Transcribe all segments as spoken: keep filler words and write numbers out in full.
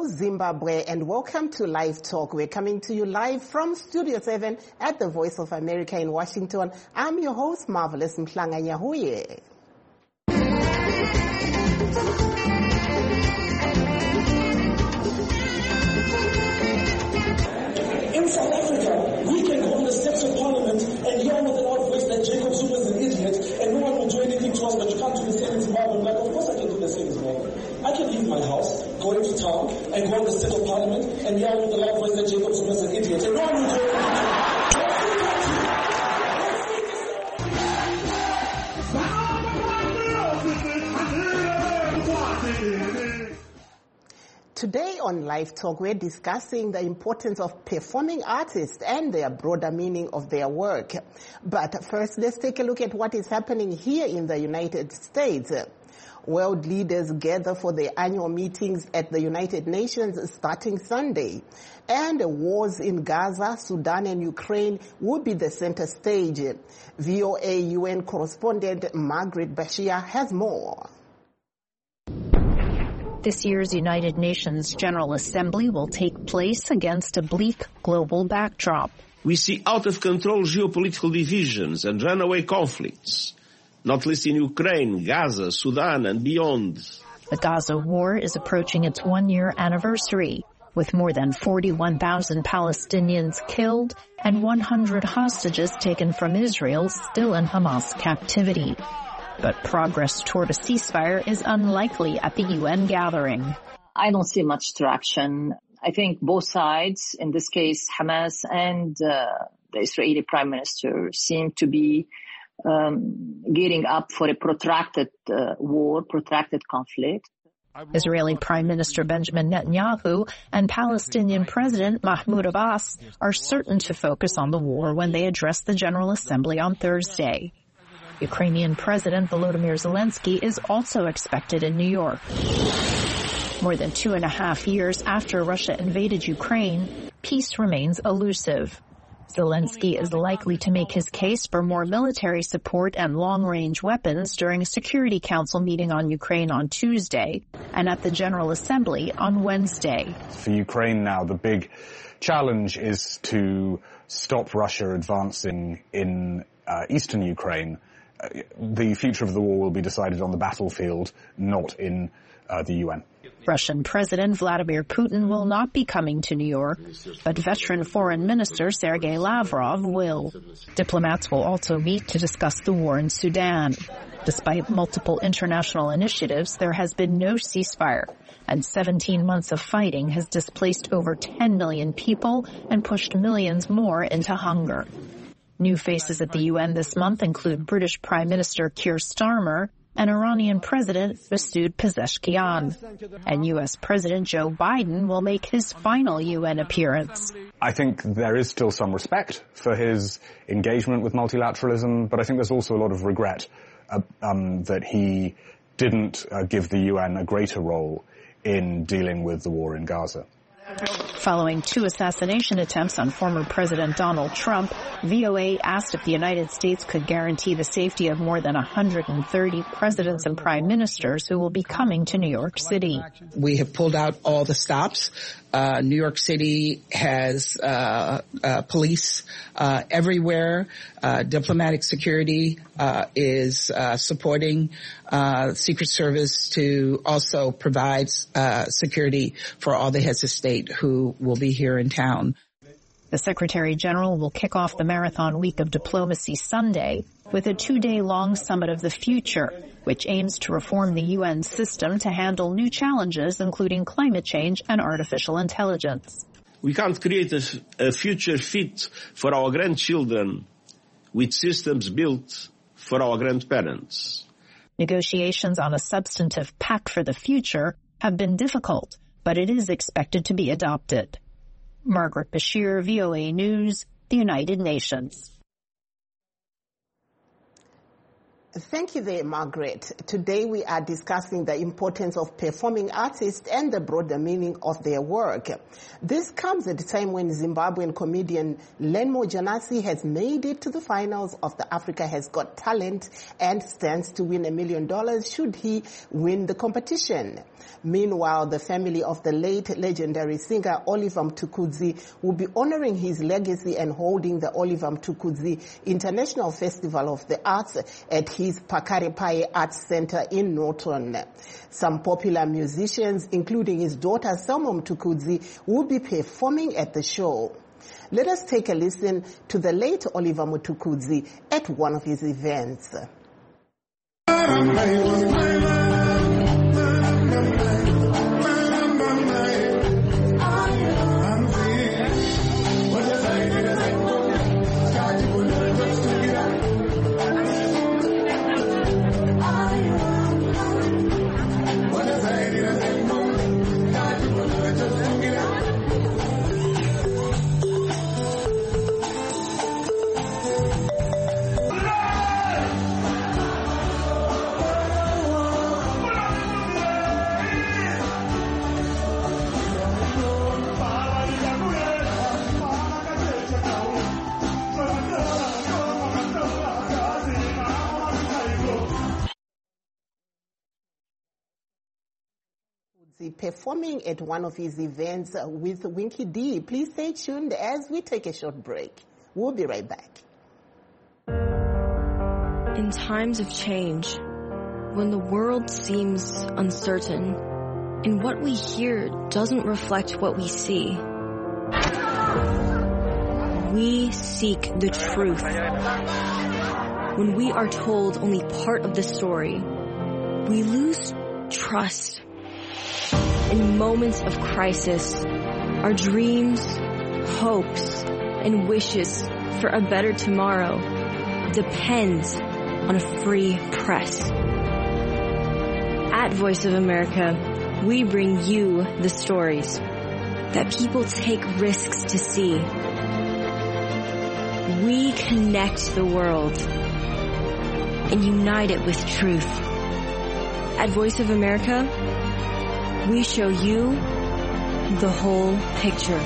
Zimbabwe, and welcome to Live Talk. We're coming to you live from Studio seven at the Voice of America in Washington. I'm your host, Marvelous Mhlanga Nyahuye. In South Africa, we can go on the steps of Parliament and yell with a loud voice that Jacob Zuma is an idiot and no one will do anything to us, but you can't do the same in Zimbabwe. I'm like, of course I can do the same in Zimbabwe. I can leave my house, go into town, and go on the steps of Parliament and yell with a loud voice that Jacob Zuma is an idiot and no one will do anything to us. Today on Live Talk, we're discussing the importance of performing artists and their broader meaning of their work. But first, let's take a look at what is happening here in the United States. World leaders gather for their annual meetings at the United Nations starting Sunday. And wars in Gaza, Sudan, and Ukraine will be the center stage. V O A U N correspondent Margaret Bashir has more. This year's United Nations General Assembly will take place against a bleak global backdrop. We see out-of-control geopolitical divisions and runaway conflicts, not least in Ukraine, Gaza, Sudan, and beyond. The Gaza war is approaching its one-year anniversary, with more than forty-one thousand Palestinians killed and one hundred hostages taken from Israel still in Hamas captivity. But progress toward a ceasefire is unlikely at the U N gathering. I don't see much traction. I think both sides, in this case Hamas and uh, the Israeli Prime Minister, seem to be um, gearing up for a protracted uh, war, protracted conflict. Israeli Prime Minister Benjamin Netanyahu and Palestinian President Mahmoud Abbas are certain to focus on the war when they address the General Assembly on Thursday. Ukrainian President Volodymyr Zelensky is also expected in New York. More than two and a half years after Russia invaded Ukraine, peace remains elusive. Zelensky is likely to make his case for more military support and long-range weapons during a Security Council meeting on Ukraine on Tuesday and at the General Assembly on Wednesday. For Ukraine now, the big challenge is to stop Russia advancing in uh, eastern Ukraine. Uh, the future of the war will be decided on the battlefield, not in uh, the U N. Russian President Vladimir Putin will not be coming to New York, but veteran Foreign Minister Sergei Lavrov will. Diplomats will also meet to discuss the war in Sudan. Despite multiple international initiatives, there has been no ceasefire, and seventeen months of fighting has displaced over ten million people and pushed millions more into hunger. New faces at the U N this month include British Prime Minister Keir Starmer and Iranian President Masoud Pezeshkian. And U S President Joe Biden will make his final U N appearance. I think there is still some respect for his engagement with multilateralism, but I think there's also a lot of regret uh, um, that he didn't uh, give the U N a greater role in dealing with the war in Gaza. Following two assassination attempts on former President Donald Trump, V O A asked if the United States could guarantee the safety of more than one hundred thirty presidents and prime ministers who will be coming to New York City. We have pulled out all the stops. Uh, New York City has uh, uh, police uh, everywhere. Uh, diplomatic security uh, is uh, supporting uh, Secret Service to also provide uh, security for all the heads of state who will be here in town. The Secretary General will kick off the Marathon Week of Diplomacy Sunday with a two-day-long Summit of the Future, which aims to reform the U N system to handle new challenges, including climate change and artificial intelligence. We can't create a, a future fit for our grandchildren with systems built for our grandparents. Negotiations on a substantive pact for the future have been difficult, but it is expected to be adopted. Margaret Bashir, V O A News, the United Nations. Thank you there, Margaret. Today we are discussing the importance of performing artists and the broader meaning of their work. This comes at a time when Zimbabwean comedian Lenmo Janasi has made it to the finals of the Africa Has Got Talent and stands to win a million dollars should he win the competition. Meanwhile, the family of the late legendary singer Oliver Mtukudzi will be honoring his legacy and holding the Oliver Mtukudzi International Festival of the Arts at his Pakarepaye Arts Center in Norton. Some popular musicians, including his daughter Selma Mtukudzi, will be performing at the show. Let us take a listen to the late Oliver Mtukudzi at one of his events. Performing at one of his events with Winky D. Please stay tuned as we take a short break. We'll be right back. In times of change, when the world seems uncertain and what we hear doesn't reflect what we see, we seek the truth. When we are told only part of the story, we lose trust. In moments of crisis, our dreams, hopes, and wishes for a better tomorrow depends on a free press. At Voice of America, we bring you the stories that people take risks to see. We connect the world and unite it with truth. At Voice of America, we show you the whole picture.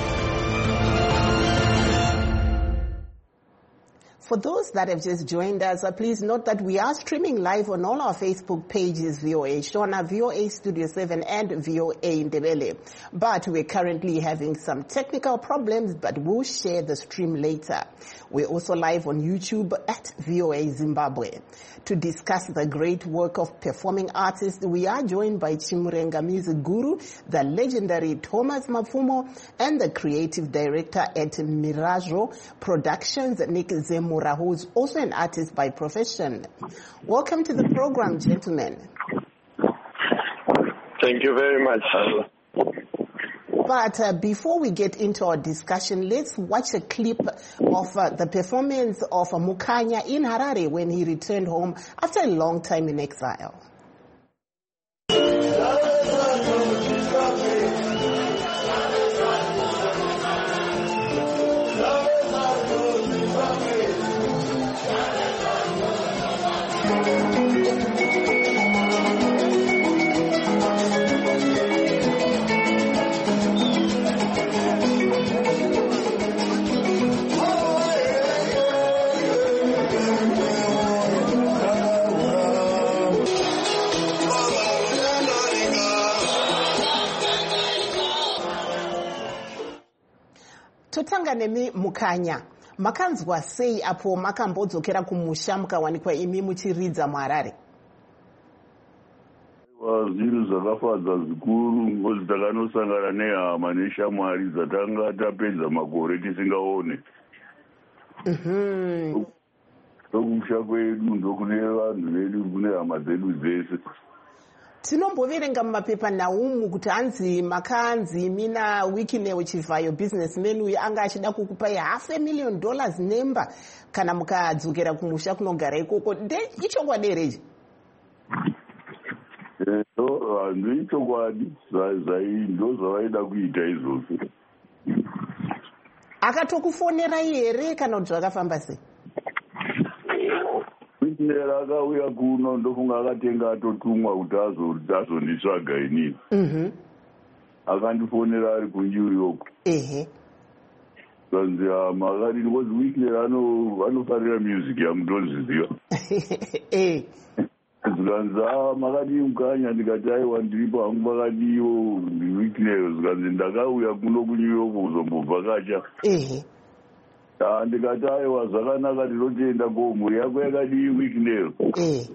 For those that have just joined us, uh, please note that we are streaming live on all our Facebook pages, V O A Shona, V O A Studio seven, and V O A Ndebele. But we're currently having some technical problems, but we'll share the stream later. We're also live on YouTube at V O A Zimbabwe. To discuss the great work of performing artists, we are joined by Chimurenga Music Guru, the legendary Thomas Mapfumo, and the creative director at Mirajo Productions, Nick Zemura, who's also an artist by profession. Welcome to the program, gentlemen. Thank you very much. But uh, before we get into our discussion, let's watch a clip of uh, the performance of uh, Mukanya in Harare when he returned home after a long time in exile. Totanga nemi Mukanya, makanzwa sei apo makambodzokera kumusha mukawanikwa imi muchiridza muHarare? Zvinhu zvakafadza zvikuru ngokuti takanosangana nehama neshamwari dzatanga tapedza makore tisingaone. Mhm. Tokusha kwedu ndokune vanhu vedu kune hama dzedu dzese. Tinomboverenga mumapepa naumu kuti hanzi makanzi mina Wikinew Chivayo businessman uyu anga achida kukupai half a million dollars nemba kana mukadzokera kumusha kunogara ikoko. Nde ichokwadi here ichi? Hanzi ichokwadi, ndo zvavaida kuita izvozvo. Akatokufonera here kana kuti zvakafamba sei? Whitney akauya kuno ndofunga akatenga atotumwa kuti azonditsvaga inini. Mhm. Akandifonera ari kuNew York. Ehe. Kanzi makati because Whitney anofarira music yamutonziziva. Eh. Zikanzi makati Mukanya ndikati aiwa ndiripo hangu makadiwo Whitney zikanzi ndakauya kuno kuNew York kuzombovhakacha. Ehe. Ndikati aiwa zvakanaka ndinotoenda ko mhuri yako yakadii Whitney. Eh.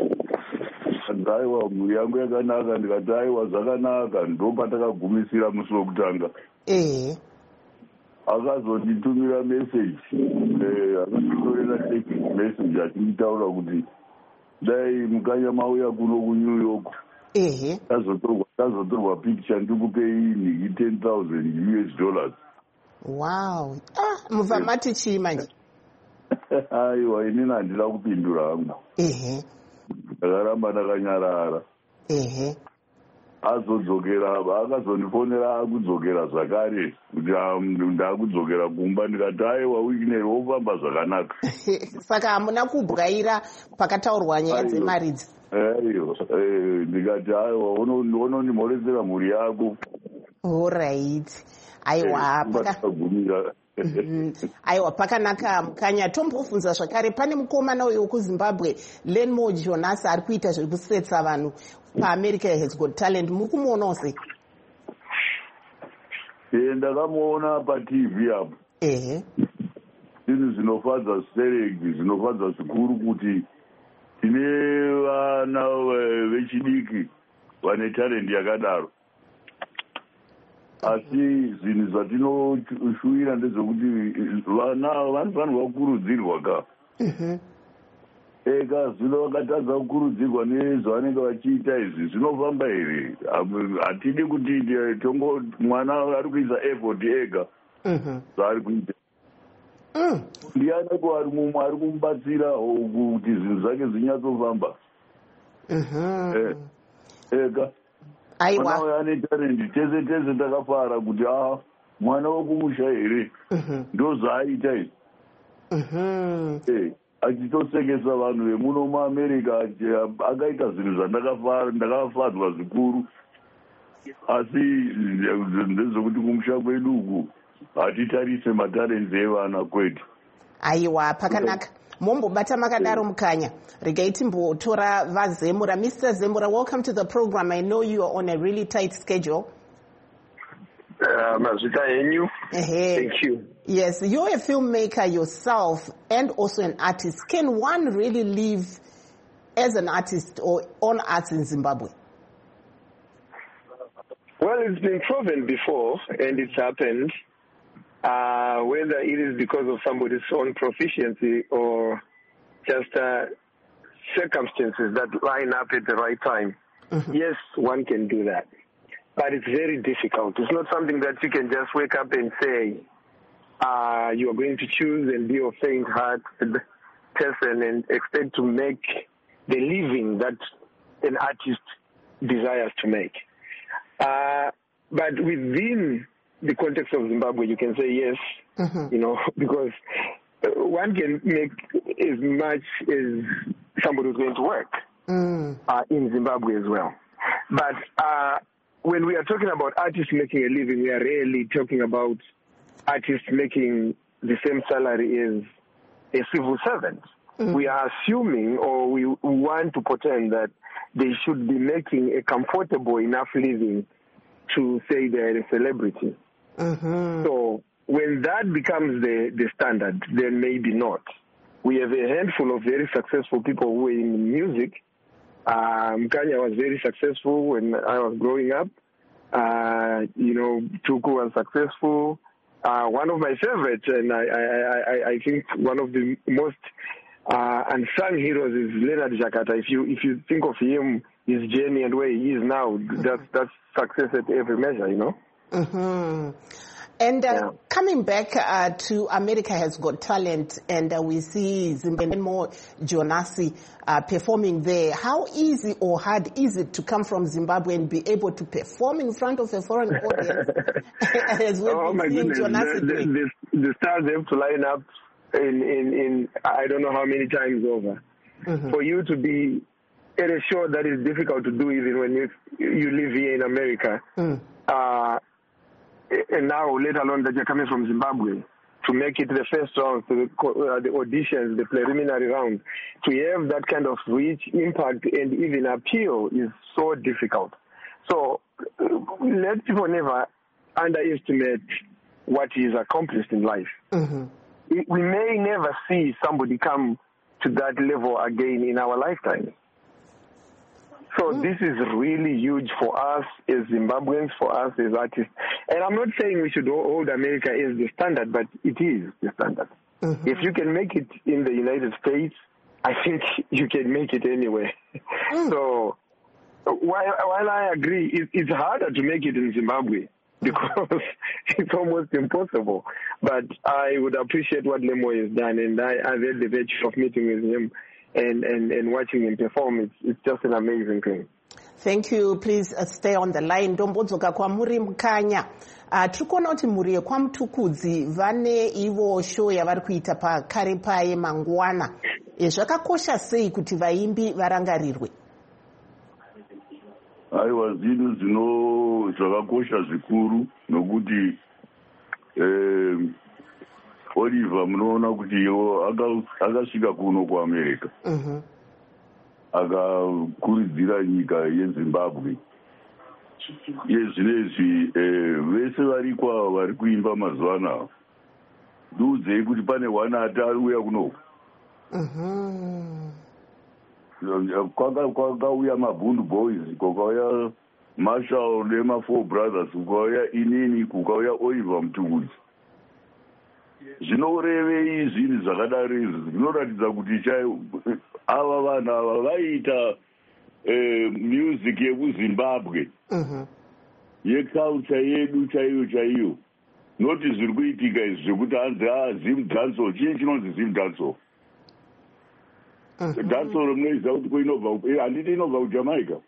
Aiwa mhuri yangu yakanaka ndikati aiwa zvakanaka ndopatakagumisira musi wekutanga. Eh. Akazonditumira message eh akazonditorera text message achinditaura kuti dai Mukanya mauya kuno kuNew York. Ehe. Tazotorwa tazotorwa picture ndikupei ni ten thousand U S dollars. Wow. Ah, mubva mati chii manje? Aiwa inini handina kupindura hangu. Ehe. Ndakaramba ndakanyarara. Ehe. Azodzokera akazondifonera akudzokera zvakare kuti ndakudzokera kumba ndikati aiwa Whitney wofamba zvakanaka. Saka hamuna kubwaira pakataurwa nyaya dzemari idzi. Aiwa ndikati aiwa unondimhoresera mhuri yako. Alright. Aiwa pakagumira. Aiwa pakanaka Mukanya. Tombobvunza zvakare pane mukomana uyo kuZimbabwe Lenmo Jonas ari kuita zvekusetsa vanhu paAmerica Has Got Talent. Muri kumuonawo sei? Eh ndakamuona paT V apo. Ehe. Zvinhu zvinofadza zvisereki zvinofadza zvikuru kuti tine vana vechidiki vane talent yakadaro. Asi zvinhu zvatinoshuvira ndezvekuti vana vanofanirwa kukurudzirwa ka. Mhm. Eka zvino vakatadza kukurudzirwa nezvavanenge vachiita izvi zvinofamba here? Hatidi kuti tongo mwana ari kuisa effort ega zvaari kuita. Ndianeko ari mumwe ari kumubatsira kuti zvinhu zvake zvinyatsofamba. Eka mwana uyo ane talent tese tese takafara kuti a mwana wokumusha here ndo zvaaita izvi. Achitosekesa vanhu vemuno muAmerica akaita zvinhu zvandakafadzwa zvikuru. Asi ndezvekuti kumusha kwedu uku hatitarise matarenzi evana kwedu. Aiwa pakanaka. Mombobata makadaro Mukanya. Regai timbotora vaZemura. Mister Zemura, welcome to the program. I know you are on a really tight schedule. Uh, Thank you. Yes, you're a filmmaker yourself and also an artist. Can one really live as an artist or on arts in Zimbabwe? Well, it's been proven before, and it's happened. Uh, whether it is because of somebody's own proficiency or just uh, circumstances that line up at the right time. Mm-hmm. Yes, one can do that. But it's very difficult. It's not something that you can just wake up and say, uh, you are going to choose and be a faint-hearted person and expect to make the living that an artist desires to make. Uh, but within the context of Zimbabwe, you can say yes, mm-hmm. you know, because one can make as much as somebody who's going to work mm. uh, in Zimbabwe as well. But uh, when we are talking about artists making a living, we are rarely talking about artists making the same salary as a civil servant. Mm. We are assuming, or we want to pretend that they should be making a comfortable enough living to say they're a celebrity. Mm-hmm. So when that becomes the, the standard, then maybe not. We have a handful of very successful people who are in music. Um, Kanya was very successful when I was growing up. Uh, you know, Tuku was successful. Uh, one of my favorites, and I, I, I, I think one of the most uh, unsung heroes is Leonard Jakata. If you if you think of him, his journey and where he is now, that's that's success at every measure, you know. Mm-hmm. And uh, yeah. coming back uh, to America Has Got Talent, and uh, we see Zimbabwe Jonasi uh, performing there. How easy or hard is it to come from Zimbabwe and be able to perform in front of a foreign audience? As we've oh my goodness, the, the, the, the stars have to line up in, in, in I don't know how many times over. mm-hmm. for you to be at a show that is difficult to do even when you, you live here in America. Mm. Uh, and now, let alone that you're coming from Zimbabwe, to make it the first round, to the, uh, the auditions, the preliminary round, to have that kind of reach, impact, and even appeal is so difficult. So uh, let people never underestimate what is accomplished in life. Mm-hmm. We may never see somebody come to that level again in our lifetime. So mm. this is really huge for us as Zimbabweans, for us as artists. And I'm not saying we should hold America as the standard, but it is the standard. Mm-hmm. If you can make it in the United States, I think you can make it anywhere. Mm. So while, while I agree, it, it's harder to make it in Zimbabwe because it's almost impossible. But I would appreciate what Lemo has done, and I, I've had the virtue of meeting with him and, and, and watching him perform. It's, it's just an amazing thing. Thank you. Please uh, stay on the line. Ndombodzoka kwa muri mukanya. Uh, Trikuona kuti muri yekwaMutukudzi vane ivo show yavari kuita pakare paye mangwana. E, zvakakosha sei kuti vaimbi varangarirwe? Aiwa, zvinhu zvino zvakakosha zvikuru nokuti eh, Oliver munoona kuti iwo akasvika kuno kuAmerica. Mhm. Akakurudzira nyika yeZimbabwe. Yezvinezvi vese vari kwa vari kuimba mazuva ano ndiudzei kuti pane wana atauya kuno. Mhm. Kwakauya maBundu Boys, kwakauya Marshall nema Four Brothers, kukauya inini, kukauya Oliver Mutukudzi. Zvinorevei zvinhu zvakadaro izvi zvinoratidza kuti chai ava vanhu ava vaiita music yekuZimbabwe, yeculture yedu chaiyo chaiyo, noti zviri kuitika izvi zvekuti hanzi Zim dancehall. Chii chinonzi Zim dancehall? Dancehall munoziva kuti kweinobva, handiti inobva kuJamaica.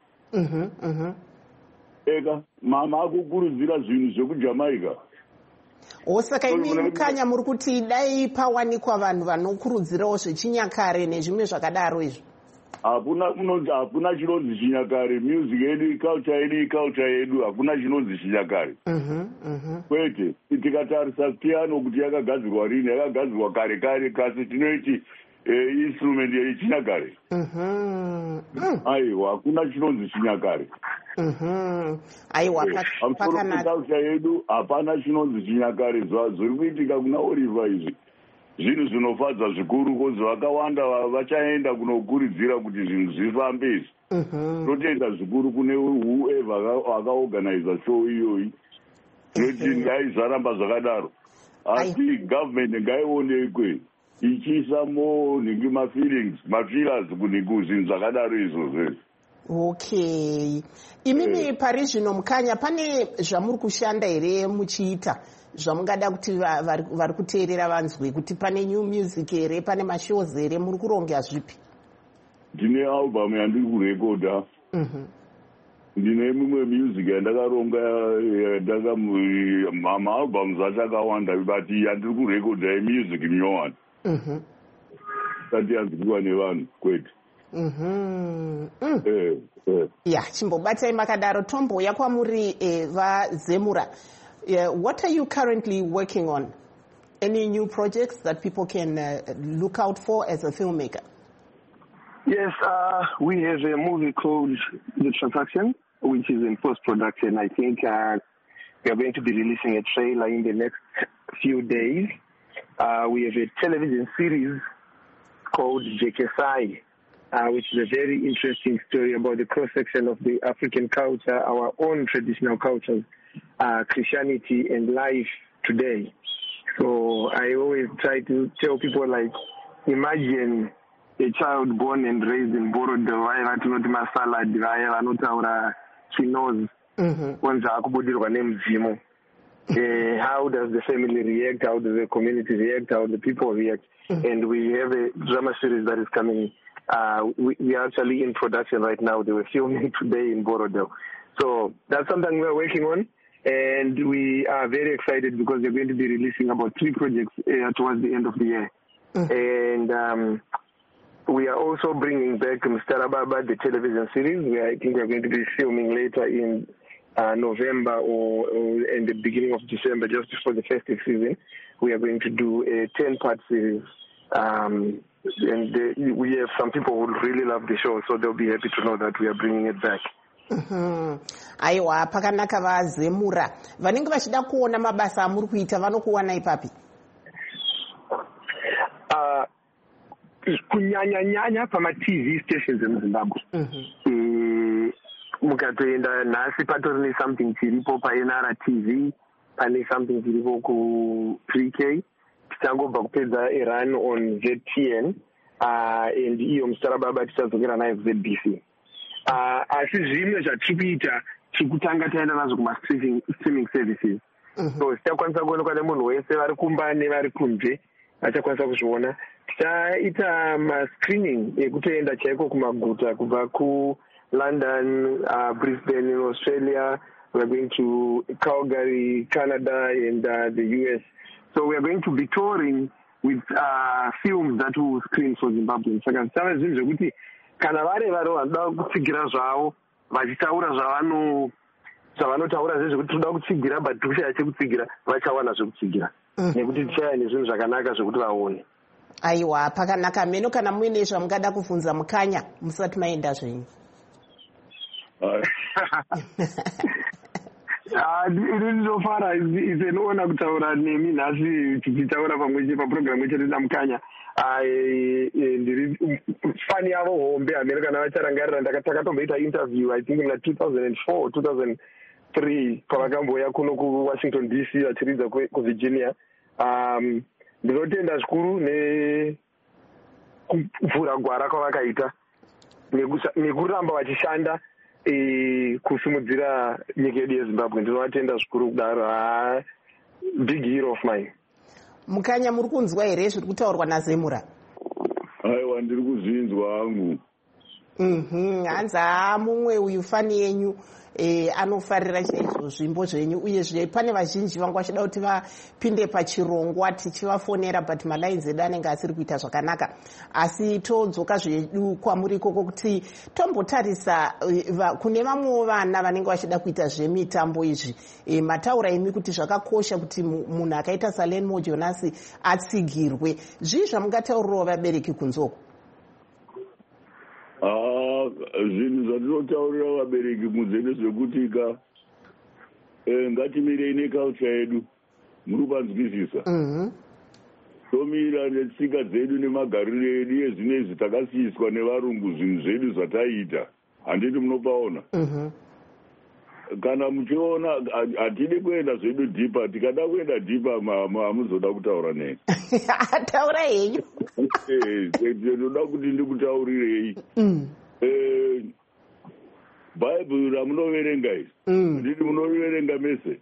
Eka mama akukurudzira zvinhu zvekuJamaica. Osaka imi mukanya muri kuti dai pawanikwa vanhu vanokurudzirawo zvechinyakare nezvimwe zvakadaro izvi. Hakuna hakuna chinonzi chinyakare. Music yedu, culture yedu, culture yedu, hakuna chinonzi chinyakare. Kwete, tikatarisa piano kuti yakagadzirwa rini, yakagadzirwa kare kare, kasi tinoiti instrument yechinyakare. Aiwa, hakuna chinonzi chinyakare. Aiwa, pakanaka. Culture yedu hapana chinonzi chinyakare. Zviri kuitika kuna Oliver izvi zvinhu zvinofadza zvikuru, kozi vakawanda vachaenda kunokurudzira kuti zvinhu zvifambe izvi. Totenda zvikuru kune whoever akaorganiza show iyoyi. Noti ngaizvaramba zvakadaro. Asi government ngaionekwe ichiisa mo ningi mafeelings, mafeelers kuzvinhu zvakadaro izvozvo. Okay. Imimi pari zvino mukanya pane zvamuri kushanda here muchiita zvamungada kuti vari kuteerera vanzwe kuti pane new music here, pane mashows here, muri kuronga zvipi? Ndine album yandiri kurekoda. Ndine mimwe music yandakaronga, maalbums acho akawanda, but yandiri kurekoda yemusic nyowani. Sati yanzwiwa nevanhu kwete. Mhm. Mm. Eh, eh. Yeah, chimbobatai makadaro tombouya kwamuri eh, vaZemura. Yeah, what are you currently working on? Any new projects that people can uh, look out for as a filmmaker? Yes, uh, we have a movie called The Transaction, which is in post-production. I think uh, we are going to be releasing a trailer in the next few days. Uh, we have a television series called Jekesai, Uh, which is a very interesting story about the cross-section of the African culture, our own traditional cultures, uh, Christianity and life today. So I always try to tell people, like, imagine a child born and raised in Borodo, vaiva tinoti masalad, vaya vanotaura chinozi, kwanza akubudirwa nemudzimu. How does the family react? How does the community react? How the people react? And we have a drama series that is coming. Uh, we, we are actually in production right now. They were filming today in Borodo. So that's something we're working on. And we are very excited because they're going to be releasing about three projects uh, towards the end of the year. Mm-hmm. And um, we are also bringing back Mister Rababa, the television series. We are, I think we're going to be filming later in uh, November or, or in the beginning of December, just before the festive season. We are going to do a ten-part series. Um, and the, we have some people who really love the show, so they'll be happy to know that we are bringing it back. Mm-hmm. Aiwa, pakanaka vazemura. Vanenge vachida kuona mabasa amuri kuita vanokuwana ipapi? Uh, kunyanya nyanya pama T V stations in Zimbabwe. Mm-hmm. Mukatoenda nhasi patori something chiripo pa N R T V, pane something chiripo ku three K. Tichangobva kupedza a run on Z T N, uh, and iyo Mister Rababa tichadzokera nayo ku Z B C. Uh, asi zvimwe zvatikuita tikutanga taenda nazvo kuma streaming services. Mm-hmm. So tichakwanisa kuonekwa nemunhu wese vari kumba nevari kunze achakwanisa kuzviona. Tichaita mascreening ekutoenda chaiko kumaguta kubva kuLondon, uh, Brisbane in Australia. We are going to Calgary, Canada, and uh, the U S. So we are going to be touring with uh, films that will screen for Zimbabwe. Saka tichava zvinhu zvekuti kana vari vari vanoda kutsigira zvavo vachitaura zvavano zvavanotaura zvezvekuti toda kutsigira but kushaya chekutsigira vachawana zvekutsigira nekuti tichaya nezvinhu zvakanaka zvekuti vaone. Aiwa, pakanaka. Meno kana muine zvamungada kuvhunza Mukanya musati maenda zvenyu? Ini ndinofara izenoona kutaura nemi nhasi tichitaura pamwe paprogramu chete naMukanya. Ndiri fani yavo hombe hamene kana vacharangarira. Ndakatomboita interview I think in two thousand four two thousand three pavakamboya kuno kuWashington D C vachiridza kuVirginia. Um, ndinotenda zvikuru nekuvhura gwara kwavakaita nekuramba vachishanda kusimudzira nyika yedu yeZimbabwe. Ndinovatenda zvikuru kudaro. Big hero of mine. Mukanya, muri kunzwa here zviri kutaurwa naZemura? Aiwa, ndiri kuzvinzwa hangu. Mhm, hanza mumwe uyu fani yenyu eh, anofarira chaizvo zvimbo zvenyu, uyezve pane vazhinji vanga vachida kuti vapinde pachirongwa tichivafonera but malaini edu anenge asiri kuita zvakanaka. Asi todzoka zvedu kwamuri ikoko kuti tombotarisa uh, kune vamwewo vana vanenge vachida kuita zvemitambo izvi. E, mataura imi kuti zvakakosha kuti munhu akaita Salemon Jonas atsigirwe. Zvii zvamungataurirawo vabereki kunzoko? Ah, zvinhu zvandinotaurira vabereki muzvene zvekuti ka eh, ngatimirei neculture yedu, muri kupanzwisisa. Mhm. Tomira netsika dzedu nemagariro edu ezvinezvi takasiiswa nevarungu zvinhu zvedu zvataita. Handiti munopaona. Mhm. Kana muchiona hatidi kuenda zvedu dhipa, tikada kuenda dhipa hamuzoda kutaura nei. Taura henyu. Ndoda kuti ndikutaurirei. Bhaibheri ramunoverenga iri, nditi munoverenga message.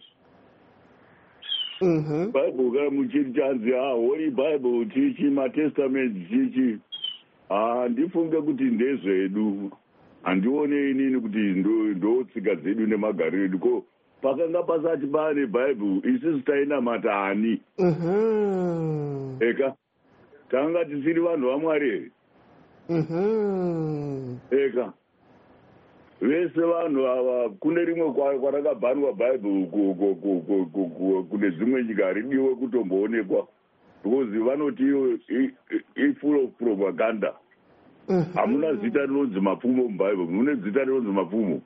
Bhaibheri kana muchiti chanzi Holy Bible chichi, maTestament chichi, handifunge kuti ndezvedu. Handione inini kuti ndotsika dzedu nemagariro edu. Ko pakanga pasati pane Bhaibheri isusu tainamata ani? Eka tanga tisiri vanhu vaMwari here? Eka vese vanhu ava kune rimwe kwarakabhanwa Bhaibheri kune dzimwe nyika haridiwe kutomboonekwa because vanoti full of propaganda. Hamuna zita rinonzi mapfumo mubhaibheri, mune zita rinonzi mapfumo.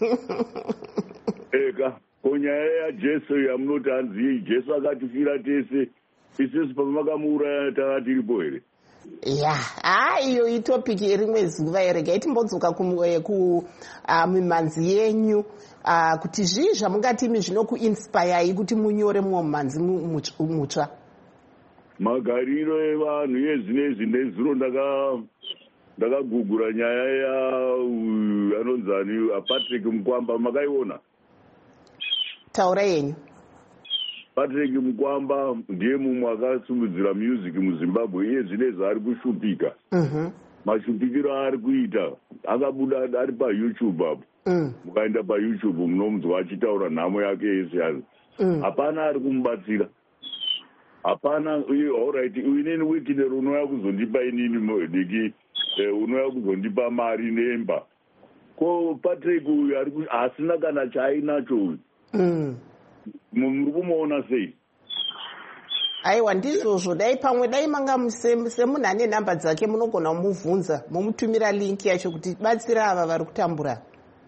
Eka konyaya yaJesu yamunoti hanzi Jesu akatifira tese, isusu pamakamuuraya tanga tiripo here? Ya, ah, iyo itopiki rimwe zuva regai timbodzoka kumimhanzi yenyu kuti zvii zvamungatimi zvinokuinspire kuti munyore mumwe mumhanzi mutsva? Magariro evanhu ezvinezvi nezuro ndaka ndakagugura nyaya ya anonzani Patrick Mukwamba, makaiona? Taura yenyu. Patrick Mukwamba ndiye mumwe akasimudzira music muZimbabwe. Iye zvinezvi ari kushupika. Mashupikiro ari kuita akabuda ari paYouTube apo. Mukaenda paYouTube munomunzwa achitaura nhamo yake yese. Hapana ari kumubatsira. Hapana. All right, inini wiki lero unouya kuzondipa inini ndiki unouya kuzondipa mari nemba. Ko Patrick uyu ari asina kana chainacho uyu. Muri kumuona sei? Aiwa ndizvozvo, dai pamwe dai manga semunhu ane nhamba dzake munogona kumubvunza mumutumira link yacho kuti batsira ava vari kutambura.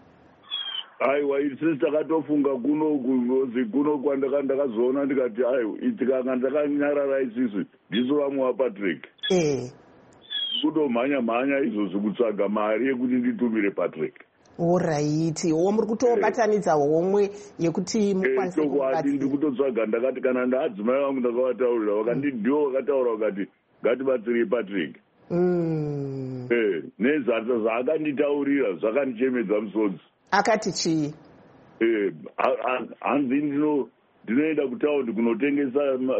Aiwa isi takatofunga kuno kuzi kuno kwandakandakazoona ndikati aiwa itikanga ndakanyarara isisi ndiso vamwe vaPatrick. Eh. Kutomhanya mhanya izvozvo kutsvaga mari yekuti nditumire Patrick. Alright, wo muri kutobatanidza homwe yekuti mukwanise kubatsira. Ndiri kutotsvaga ndakati kana ndaadzimai vangu ndakavataurira vakati ndiwo vakataura vakati ngatibatsirei Patrick. Mm. Eh, nezata zvaakanditaurira zvakandichemedza musodzi. Akati chii? Eh, hanzi ndino ndinoenda kutaundi kunotengesa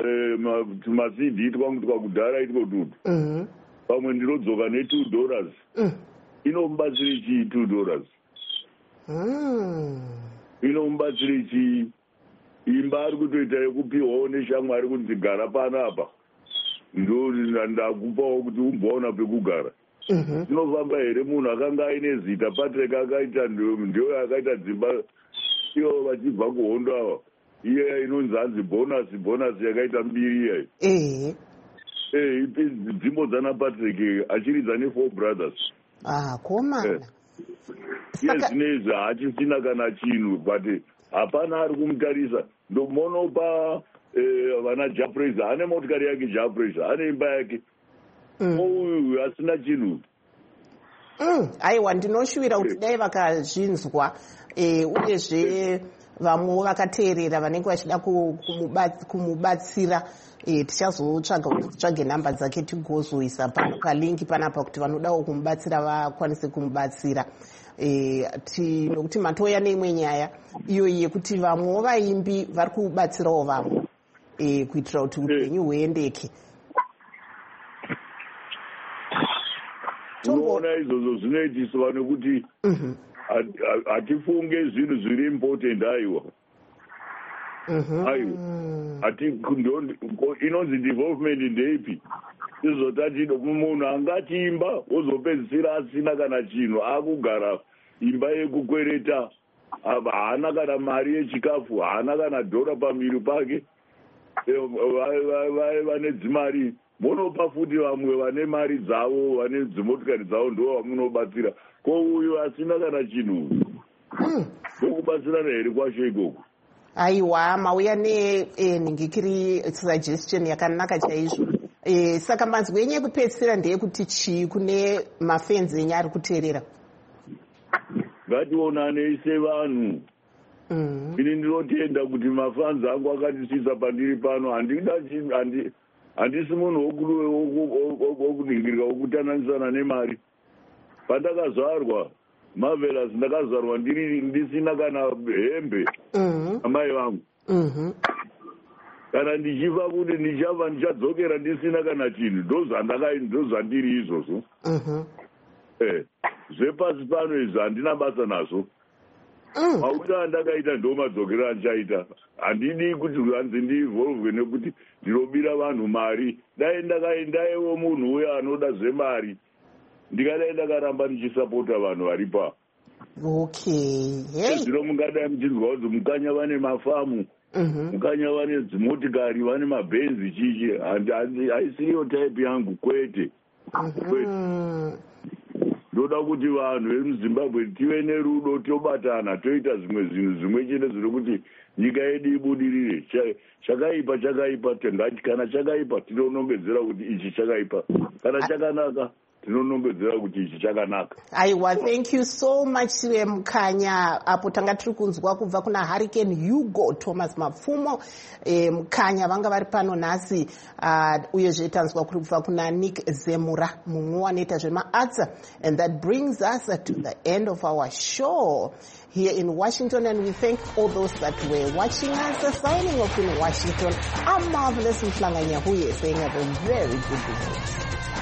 masidhi twangu twakudhara itiko tutu. Mhm. Pamwe ndinodzoka ne two dollars. Mm. Inomubatsira chii two dollars? Mm. Inomubatsira chii? Imba ari kutoita yekupiwawo neshamwari kuti ndigara panapa. Ndo ndakupawo kuti umboona pekugara. Inofamba here munhu akanga aine zita Patrick akaita ndio akaita dzimba ivo vachibva kuhondo ava. Iye inonzi hanzi bonus bonus yakaita mbiri iyayi. Eh. Eh, dzimbo dzana Patrick achiridza ne Four Brothers. Ah, komana. Yes, neza hachisina kana chinhu but hapana ari kumutarisa. Ndomonopa eh vana Japresa ane motikari yake Japresa ane imba yake. Uyu asina chinhu. Mm, aiwa ndinoshuvira kuti dai vakazvinzwa eh uyezve vamwe vakateerera vanenge vachida kumubatsira eh tichazotsvaga kutsvage nhamba dzake tigozoisa pano palingi panapa kuti vanodawo kumubatsira vakwanise kumubatsira. Eh ti nokuti matoya neimwe nyaya iyo yekuti vamwe vaimbi vari kubatsirawo vamwe eh kuitira kuti upenyu huendeke. Unoona izvozvo zvinoitiswa nekuti hatifunge zvinhu zviri important aiwa. Aiwa inonzi development ndeipi izotati munhu angatimba wozopedzisira asina kana chinhu akugara imba yekukwereta haana kana mari yechikafu haana kana dhora pamiri pake vane dzimari munopa futi vamwe vane mari dzavo vane dzimotikari dzavo ndo vamunobatsira ko uyu asina kana chinhu ndokubatsirana here kwacho ikoko. Aiwa mauya nenhingikiri suggestion yakanaka chaizvo. E, saka manzwi enyu ekupedzisira ndeyekuti chii kune mafenzi enyu ari kuteerera? Ngationane sevanhu. Ini ndinotenda kuti mafanzi angu akatisisa pandiri pano handisi munhu wokuningirika wokutananisana nemari. Pandakazvarwa Marvelous ndakazvarwa ndiri ndisina kana hembe amai vangu. Kana ndichifa kuti ndichafa ndichadzokera ndisina kana chinhu ndozvandiri izvozvo. Eh, zvepasi pano izvi handina basa nazvo. Mauta andakaita ndo madzokero andichaita. Handidi kuti hanzi ndiinvolvwe nekuti ndinobira vanhu mari. Dai ndakaendaiwo munhu uya anoda zvemari ndikadai ndakaramba ndichisapota vanhu varipa. Okay. Hey. Zvino mungadai muchinzwa kuti mukanya vane mafamu, mukanya vane dzimotikari, vane mabhenzi chichi, haisiyo type yangu kwete. Kwete. Ndoda kuti vanhu vemuZimbabwe tive nerudo tobatana toita zvimwe zvinhu zvimwe chete zviri kuti nyika yedu ibudirire. Chakaipa chakaipa tengati kana chakaipa tinonongedzera kuti ichi chakaipa. Kana chakanaka tinonongedzera kuti ichi chakanaka. Aiwa, thank you so much Mukanya. Apo tanga tiri kunzwa kubva kuna Hurricane Hugo Thomas Mapfumo e, Mukanya vanga vari pano nhasi uh, uyezve tanzwa kubva kuna Nick Zemura mumwe wanoita zvemaarts. And that brings us to the end of our show here in Washington, and we thank all those that were watching us. Signing off in Washington, I'm Marvelous Mhlanga Nyahuye saying have a very good day.